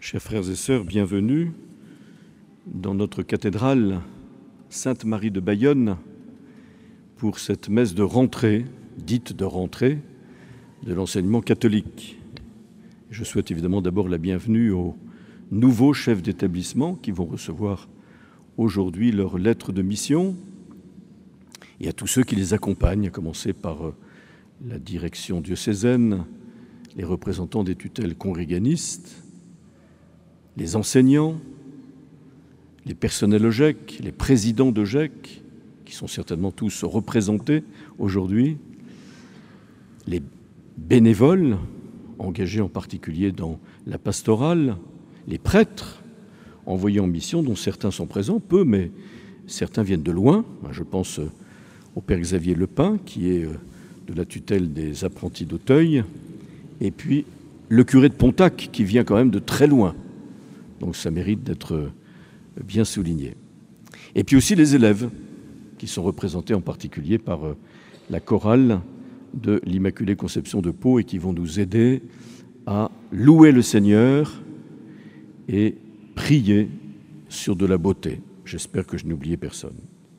Chers frères et sœurs, bienvenue dans notre cathédrale Sainte-Marie de Bayonne pour cette messe de rentrée, dite de rentrée, de l'enseignement catholique. Je souhaite évidemment d'abord la bienvenue aux nouveaux chefs d'établissement qui vont recevoir aujourd'hui leur lettre de mission et à tous ceux qui les accompagnent, à commencer par la direction diocésaine, les représentants des tutelles congréganistes, les enseignants, les personnels OGEC, les présidents d'OGEC, qui sont certainement tous représentés aujourd'hui, les bénévoles, engagés en particulier dans la pastorale, les prêtres envoyés en mission, dont certains sont présents, peu, mais certains viennent de loin. Je pense au père Xavier Lepin, qui est de la tutelle des apprentis d'Auteuil, et puis le curé de Pontac, qui vient quand même de très loin. Donc ça mérite d'être bien souligné. Et puis aussi les élèves, qui sont représentés en particulier par la chorale de l'Immaculée Conception de Pau et qui vont nous aider à louer le Seigneur et prier sur de la beauté. J'espère que je n'oubliais personne.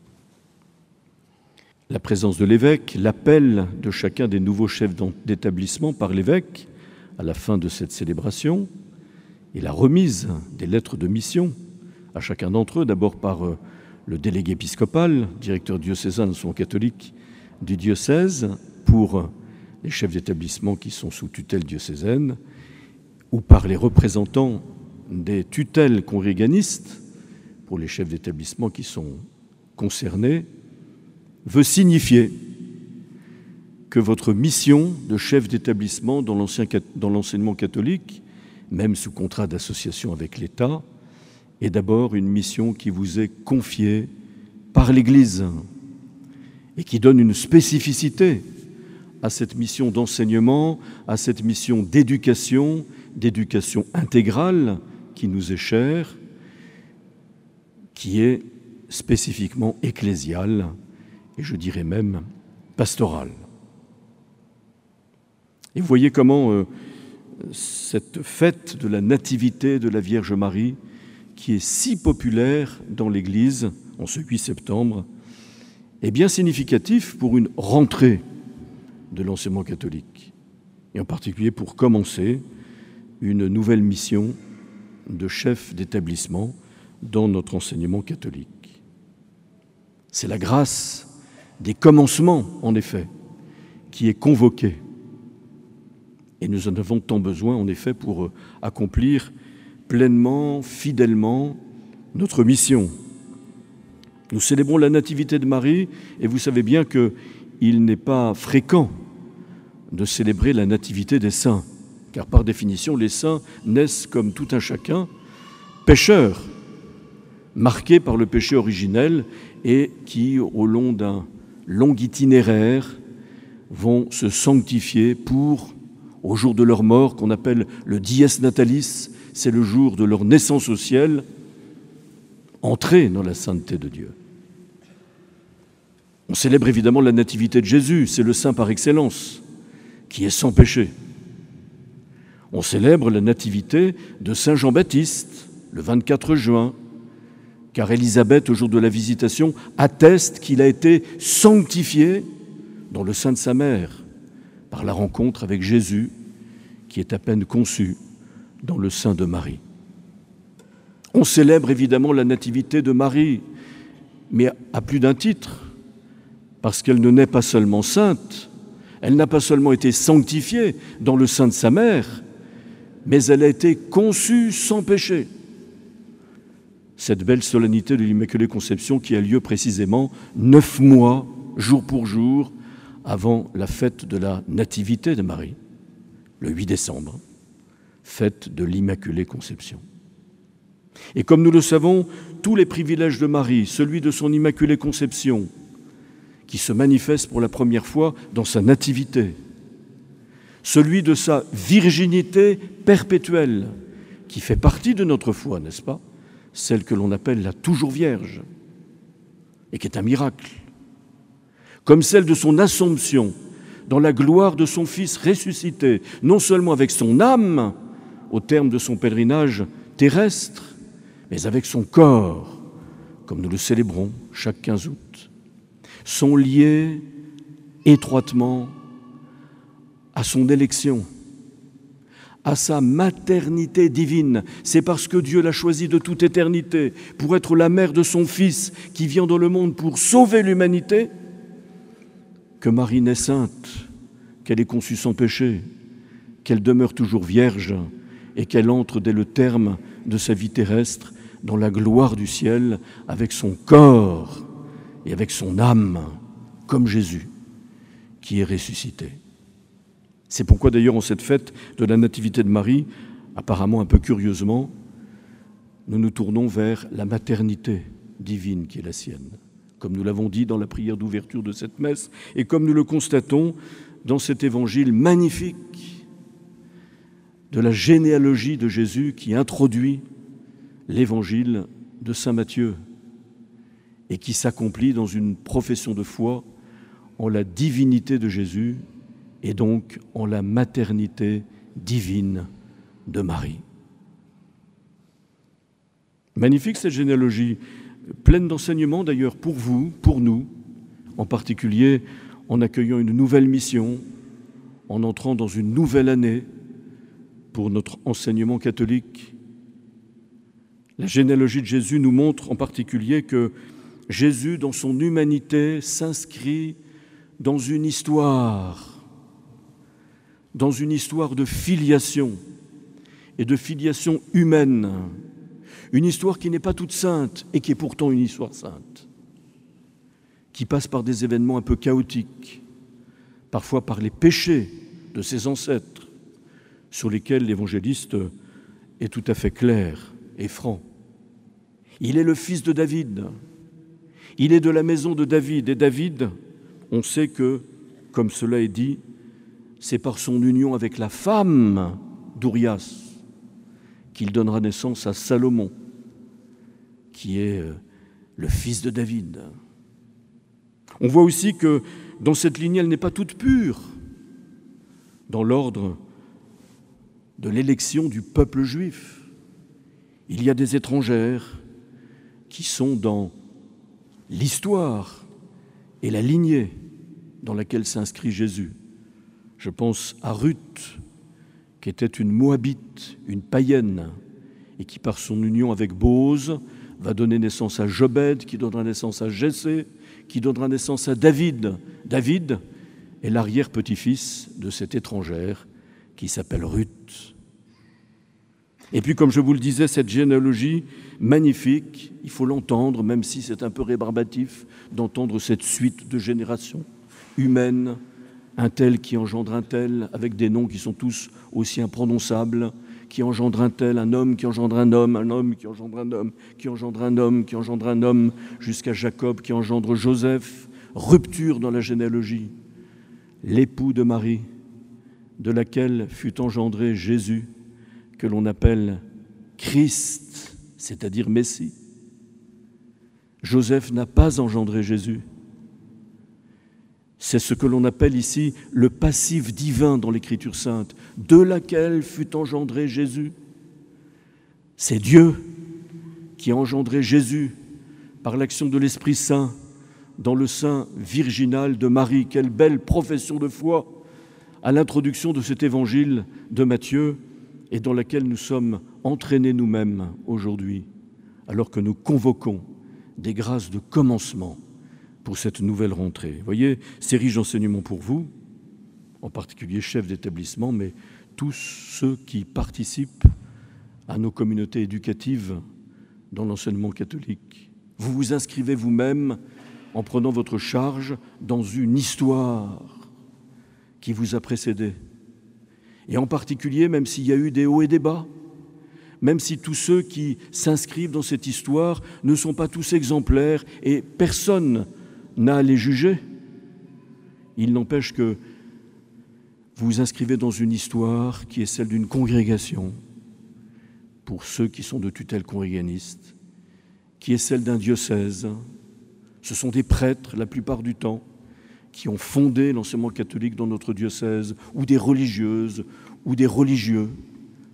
La présence de l'évêque, l'appel de chacun des nouveaux chefs d'établissement par l'évêque à la fin de cette célébration, et la remise des lettres de mission à chacun d'entre eux, d'abord par le délégué épiscopal, directeur diocésain de l'enseignement catholique du diocèse, pour les chefs d'établissement qui sont sous tutelle diocésaine, ou par les représentants des tutelles congréganistes, pour les chefs d'établissement qui sont concernés, veut signifier que votre mission de chef d'établissement dans l'enseignement catholique, même sous contrat d'association avec l'État, est d'abord une mission qui vous est confiée par l'Église et qui donne une spécificité à cette mission d'enseignement, à cette mission d'éducation intégrale qui nous est chère, qui est spécifiquement ecclésiale et je dirais même pastorale. Et vous voyez comment cette fête de la Nativité de la Vierge Marie, qui est si populaire dans l'Église en ce 8 septembre, est bien significatif pour une rentrée de l'enseignement catholique, et en particulier pour commencer une nouvelle mission de chef d'établissement dans notre enseignement catholique. C'est la grâce des commencements, en effet, qui est convoquée. Et nous en avons tant besoin, en effet, pour accomplir pleinement, fidèlement, notre mission. Nous célébrons la Nativité de Marie, et vous savez bien qu'il n'est pas fréquent de célébrer la Nativité des saints, car par définition, les saints naissent comme tout un chacun, pécheurs, marqués par le péché originel, et qui, au long d'un long itinéraire, vont se sanctifier pour, au jour de leur mort, qu'on appelle le dies natalis, c'est le jour de leur naissance au ciel, entrer dans la sainteté de Dieu. On célèbre évidemment la nativité de Jésus, c'est le saint par excellence, qui est sans péché. On célèbre la nativité de Saint Jean-Baptiste, le 24 juin, car Élisabeth, au jour de la visitation, atteste qu'il a été sanctifié dans le sein de sa mère, par la rencontre avec Jésus, qui est à peine conçu dans le sein de Marie. On célèbre évidemment la nativité de Marie, mais à plus d'un titre, parce qu'elle ne naît pas seulement sainte, elle n'a pas seulement été sanctifiée dans le sein de sa mère, mais elle a été conçue sans péché. Cette belle solennité de l'Immaculée Conception qui a lieu précisément 9 mois, jour pour jour, avant la fête de la Nativité de Marie, le 8 décembre, fête de l'Immaculée Conception. Et comme nous le savons, tous les privilèges de Marie, celui de son Immaculée Conception, qui se manifeste pour la première fois dans sa nativité, celui de sa virginité perpétuelle, qui fait partie de notre foi, n'est-ce pas? Celle que l'on appelle la toujours vierge, et qui est un miracle, comme celle de son Assomption dans la gloire de son Fils ressuscité, non seulement avec son âme au terme de son pèlerinage terrestre, mais avec son corps, comme nous le célébrons chaque 15 août, sont liés étroitement à son élection, à sa maternité divine. C'est parce que Dieu l'a choisie de toute éternité pour être la mère de son Fils qui vient dans le monde pour sauver l'humanité que Marie naît sainte, qu'elle est conçue sans péché, qu'elle demeure toujours vierge et qu'elle entre dès le terme de sa vie terrestre dans la gloire du ciel avec son corps et avec son âme, comme Jésus qui est ressuscité. C'est pourquoi d'ailleurs en cette fête de la Nativité de Marie, apparemment un peu curieusement, nous nous tournons vers la maternité divine qui est la sienne, comme nous l'avons dit dans la prière d'ouverture de cette messe et comme nous le constatons dans cet évangile magnifique de la généalogie de Jésus qui introduit l'évangile de saint Matthieu et qui s'accomplit dans une profession de foi en la divinité de Jésus et donc en la maternité divine de Marie. Magnifique cette généalogie, pleine d'enseignements d'ailleurs pour vous, pour nous, en particulier en accueillant une nouvelle mission, en entrant dans une nouvelle année pour notre enseignement catholique. La généalogie de Jésus nous montre en particulier que Jésus, dans son humanité, s'inscrit dans une histoire de filiation et de filiation humaine, une histoire qui n'est pas toute sainte et qui est pourtant une histoire sainte, qui passe par des événements un peu chaotiques, parfois par les péchés de ses ancêtres, sur lesquels l'évangéliste est tout à fait clair et franc. Il est le fils de David, il est de la maison de David, et David, on sait que, comme cela est dit, c'est par son union avec la femme d'Urias qu'il donnera naissance à Salomon, qui est le fils de David. On voit aussi que dans cette lignée, elle n'est pas toute pure dans l'ordre de l'élection du peuple juif. Il y a des étrangères qui sont dans l'histoire et la lignée dans laquelle s'inscrit Jésus. Je pense à Ruth, qui était une Moabite, une païenne, et qui, par son union avec Bose, va donner naissance à Jobed, qui donnera naissance à Jessé, qui donnera naissance à David. David est l'arrière-petit-fils de cette étrangère qui s'appelle Ruth. Et puis, comme je vous le disais, cette généalogie magnifique, il faut l'entendre, même si c'est un peu rébarbatif, d'entendre cette suite de générations humaines, un tel qui engendre un tel, avec des noms qui sont tous aussi imprononçables, qui engendre un tel, un homme qui engendre un homme qui engendre un homme, qui engendre un homme, qui engendre un homme, jusqu'à Jacob qui engendre Joseph. Rupture dans la généalogie. L'époux de Marie, de laquelle fut engendré Jésus, que l'on appelle Christ, c'est-à-dire Messie. Joseph n'a pas engendré Jésus. C'est ce que l'on appelle ici le passif divin dans l'Écriture sainte, de laquelle fut engendré Jésus. C'est Dieu qui a engendré Jésus par l'action de l'Esprit Saint dans le sein virginal de Marie. Quelle belle profession de foi à l'introduction de cet évangile de Matthieu et dans laquelle nous sommes entraînés nous-mêmes aujourd'hui, alors que nous convoquons des grâces de commencement pour cette nouvelle rentrée. Vous voyez, c'est riche d'enseignements pour vous, en particulier chefs d'établissement, mais tous ceux qui participent à nos communautés éducatives dans l'enseignement catholique. Vous vous inscrivez vous-même en prenant votre charge dans une histoire qui vous a précédé. Et en particulier, même s'il y a eu des hauts et des bas, même si tous ceux qui s'inscrivent dans cette histoire ne sont pas tous exemplaires et personne n'a à les juger, il n'empêche que vous vous inscrivez dans une histoire qui est celle d'une congrégation, pour ceux qui sont de tutelle congréganiste, qui est celle d'un diocèse. Ce sont des prêtres, la plupart du temps, qui ont fondé l'enseignement catholique dans notre diocèse, ou des religieuses, ou des religieux,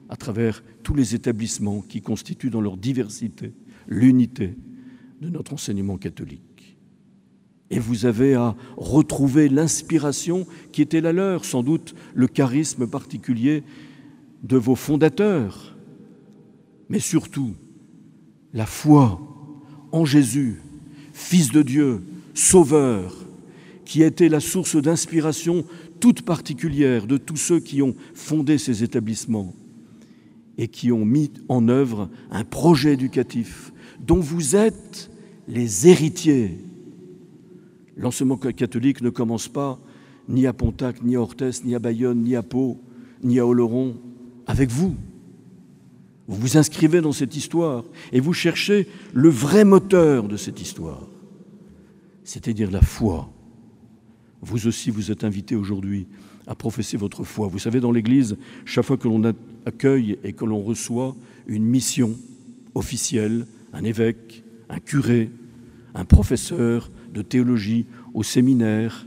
à travers tous les établissements qui constituent dans leur diversité l'unité de notre enseignement catholique. Et vous avez à retrouver l'inspiration qui était la leur, sans doute le charisme particulier de vos fondateurs, mais surtout la foi en Jésus, Fils de Dieu, Sauveur, qui a été la source d'inspiration toute particulière de tous ceux qui ont fondé ces établissements et qui ont mis en œuvre un projet éducatif dont vous êtes les héritiers. L'enseignement catholique ne commence pas ni à Pontac, ni à Orthès, ni à Bayonne, ni à Pau, ni à Oloron, avec vous. Vous vous inscrivez dans cette histoire et vous cherchez le vrai moteur de cette histoire, c'est-à-dire la foi. Vous aussi, vous êtes invités aujourd'hui à professer votre foi. Vous savez, dans l'Église, chaque fois que l'on accueille et que l'on reçoit une mission officielle, un évêque, un curé, un professeur de théologie au séminaire,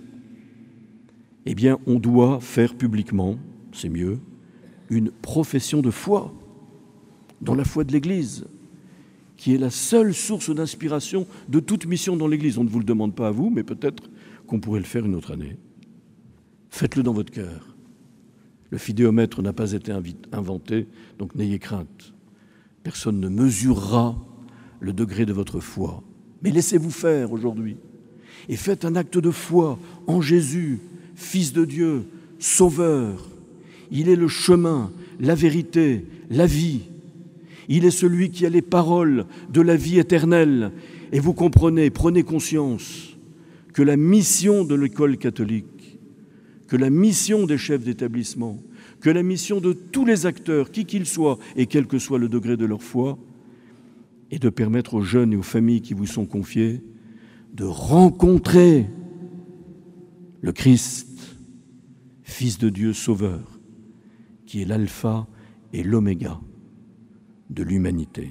eh bien, on doit faire publiquement, c'est mieux, une profession de foi dans la foi de l'Église, qui est la seule source d'inspiration de toute mission dans l'Église. On ne vous le demande pas à vous, mais peut-être qu'on pourrait le faire une autre année. Faites-le dans votre cœur. Le fidéomètre n'a pas été inventé, donc n'ayez crainte. Personne ne mesurera le degré de votre foi. Mais laissez-vous faire aujourd'hui et faites un acte de foi en Jésus, Fils de Dieu, Sauveur. Il est le chemin, la vérité, la vie. Il est celui qui a les paroles de la vie éternelle. Et vous comprenez, prenez conscience que la mission de l'école catholique, que la mission des chefs d'établissement, que la mission de tous les acteurs, qui qu'ils soient et quel que soit le degré de leur foi, est de permettre aux jeunes et aux familles qui vous sont confiées de rencontrer le Christ, Fils de Dieu Sauveur, qui est l'alpha et l'oméga de l'humanité.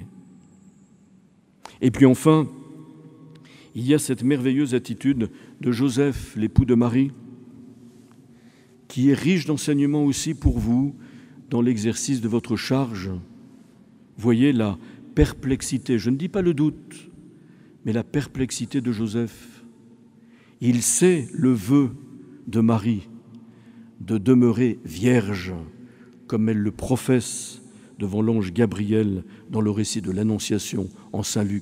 Et puis enfin, il y a cette merveilleuse attitude de Joseph, l'époux de Marie, qui est riche d'enseignements aussi pour vous dans l'exercice de votre charge. Voyez la perplexité, je ne dis pas le doute, mais la perplexité de Joseph. Il sait le vœu de Marie de demeurer vierge, comme elle le professe devant l'ange Gabriel dans le récit de l'Annonciation en Saint Luc.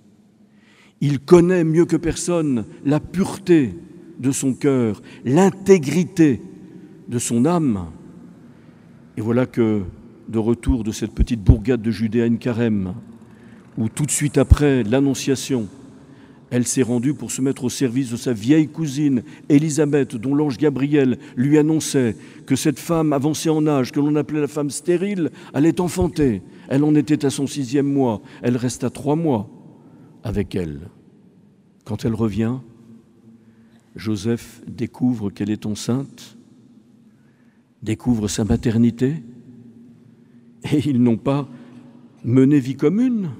Il connaît mieux que personne la pureté de son cœur, l'intégrité de son âme. Et voilà que, de retour de cette petite bourgade de Judée à Carême, où tout de suite après l'Annonciation, elle s'est rendue pour se mettre au service de sa vieille cousine, Élisabeth, dont l'ange Gabriel lui annonçait que cette femme avancée en âge, que l'on appelait la femme stérile, allait enfanter. Elle en était à son 6e mois. Elle resta 3 mois avec elle. Quand elle revient, Joseph découvre qu'elle est enceinte, découvre sa maternité, et ils n'ont pas mené vie commune.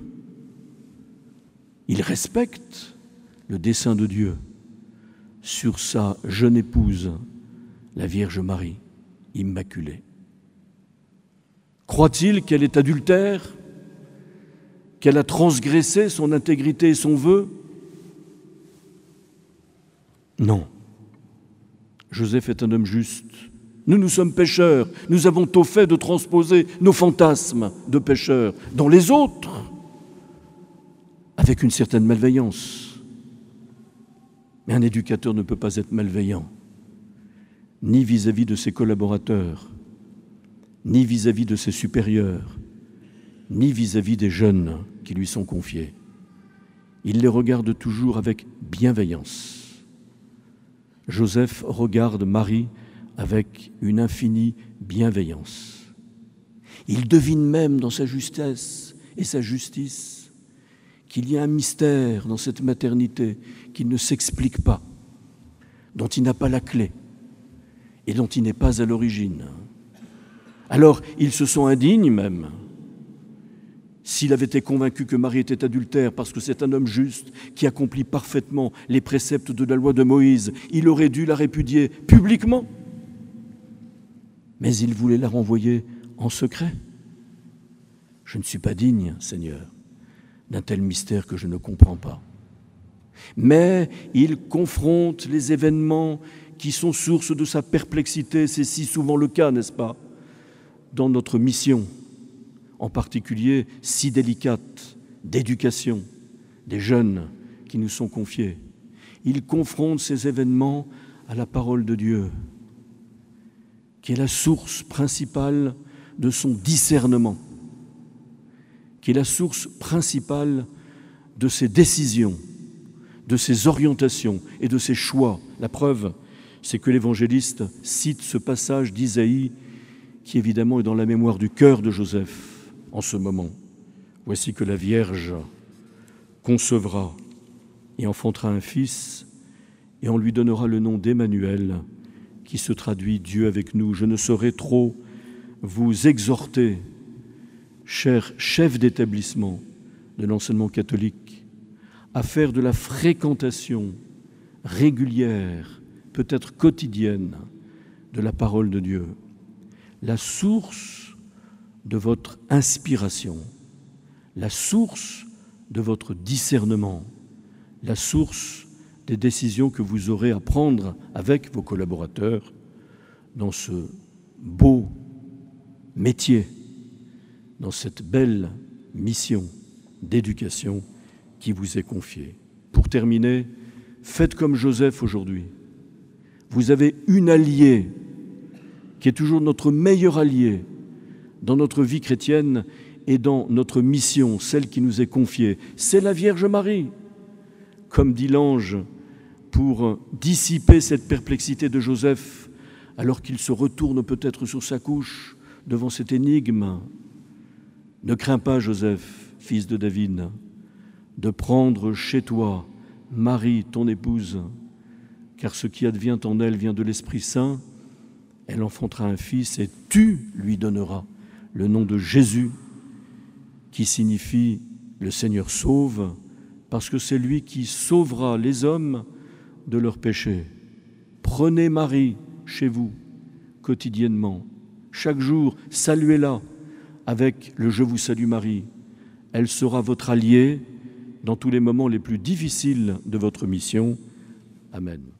Ils respectent le dessein de Dieu sur sa jeune épouse, la Vierge Marie, immaculée. Croit-il qu'elle est adultère, qu'elle a transgressé son intégrité et son vœu? Non. Joseph est un homme juste. Nous sommes pécheurs. Nous avons tôt fait de transposer nos fantasmes de pécheurs dans les autres, avec une certaine malveillance. Mais un éducateur ne peut pas être malveillant, ni vis-à-vis de ses collaborateurs, ni vis-à-vis de ses supérieurs, ni vis-à-vis des jeunes qui lui sont confiés. Il les regarde toujours avec bienveillance. Joseph regarde Marie avec une infinie bienveillance. Il devine même dans sa justesse et sa justice qu'il y a un mystère dans cette maternité qui ne s'explique pas, dont il n'a pas la clé et dont il n'est pas à l'origine. Alors, il se sent indigne même. S'il avait été convaincu que Marie était adultère parce que c'est un homme juste qui accomplit parfaitement les préceptes de la loi de Moïse, il aurait dû la répudier publiquement. Mais il voulait la renvoyer en secret. Je ne suis pas digne, Seigneur, d'un tel mystère que je ne comprends pas. Mais il confronte les événements qui sont source de sa perplexité. C'est si souvent le cas, n'est-ce pas, dans notre mission, en particulier si délicate, d'éducation des jeunes qui nous sont confiés. Il confronte ces événements à la parole de Dieu, qui est la source principale de son discernement, qui est la source principale de ses décisions, de ses orientations et de ses choix. La preuve, c'est que l'évangéliste cite ce passage d'Isaïe qui évidemment est dans la mémoire du cœur de Joseph en ce moment. Voici que la Vierge concevra et enfantera un fils, et on lui donnera le nom d'Emmanuel, qui se traduit Dieu avec nous. Je ne saurais trop vous exhorter, chers chefs d'établissement de l'enseignement catholique, à faire de la fréquentation régulière, peut-être quotidienne, de la parole de Dieu la source de votre inspiration, la source de votre discernement, la source des décisions que vous aurez à prendre avec vos collaborateurs dans ce beau métier, dans cette belle mission d'éducation qui vous est confiée. Pour terminer, faites comme Joseph aujourd'hui. Vous avez une alliée qui est toujours notre meilleur allié dans notre vie chrétienne et dans notre mission, celle qui nous est confiée. C'est la Vierge Marie, comme dit l'ange, pour dissiper cette perplexité de Joseph, alors qu'il se retourne peut-être sur sa couche devant cette énigme. Ne crains pas, Joseph, fils de David, de prendre chez toi Marie, ton épouse, car ce qui advient en elle vient de l'Esprit Saint. Elle enfantera un fils et tu lui donneras le nom de Jésus, qui signifie « le Seigneur sauve », parce que c'est lui qui sauvera les hommes de leurs péchés. Prenez Marie chez vous quotidiennement. Chaque jour, saluez-la avec le « Je vous salue Marie ». Elle sera votre alliée dans tous les moments les plus difficiles de votre mission. Amen.